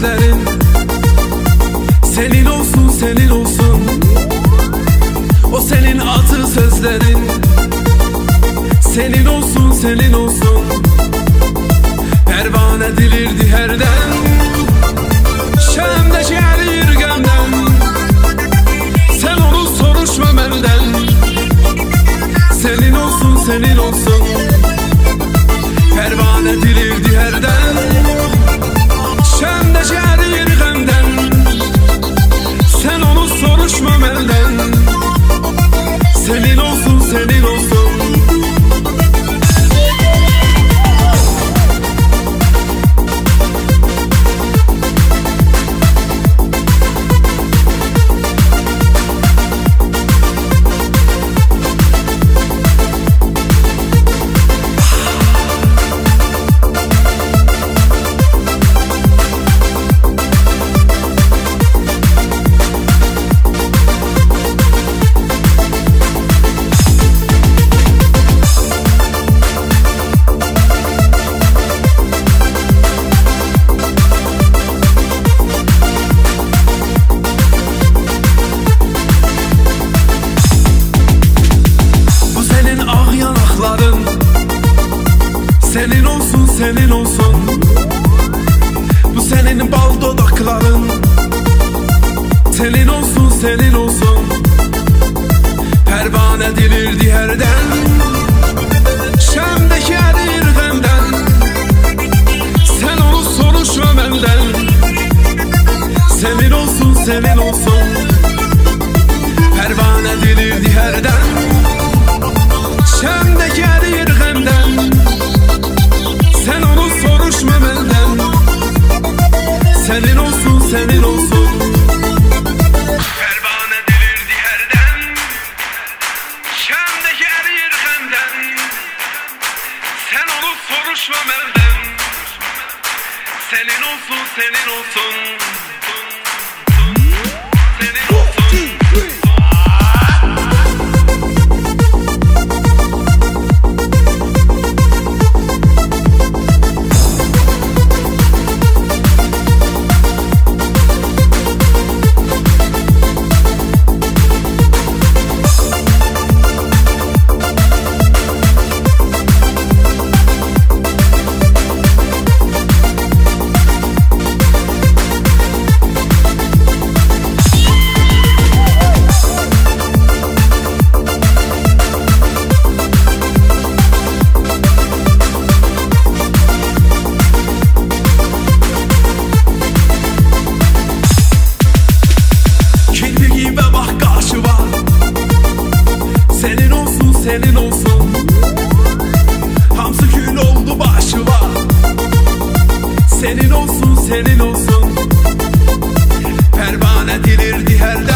sözlerin. Senin olsun, senin olsun. O senin atı sözlerin. Senin olsun, senin olsun. Pervane dilirdi herden. Şəmdəki əriyir qəmdən. Sen onu soruşma məndən. Senin olsun, senin olsun. Pervane dilirdi herden. Şəmdəki əriyir qəmdən. Sen onu soruşma məndən. Senin olsun, senin olsun. Senin olsun, senin olsun. Bu senin bal dodakların. Senin olsun, senin olsun. Pervane dilirdi herden. Şəmdəki əriyir qəmdən. Sen onu soruşma məndən. Senin olsun, senin olsun. Pervane dilirdi herden. Şəmdəki əriyir qəmdən. Sen onu soruşma benden. Senin olsun, senin olsun. Pervane dilirdi herden. Şəmdəki əriyir qəmdən. Sen onu soruşma benden. Senin olsun, senin olsun. Senin olsun. Senin olsun. Hamsı gül oldu başıma. Senin olsun, senin olsun. Pervane dilirdi herden.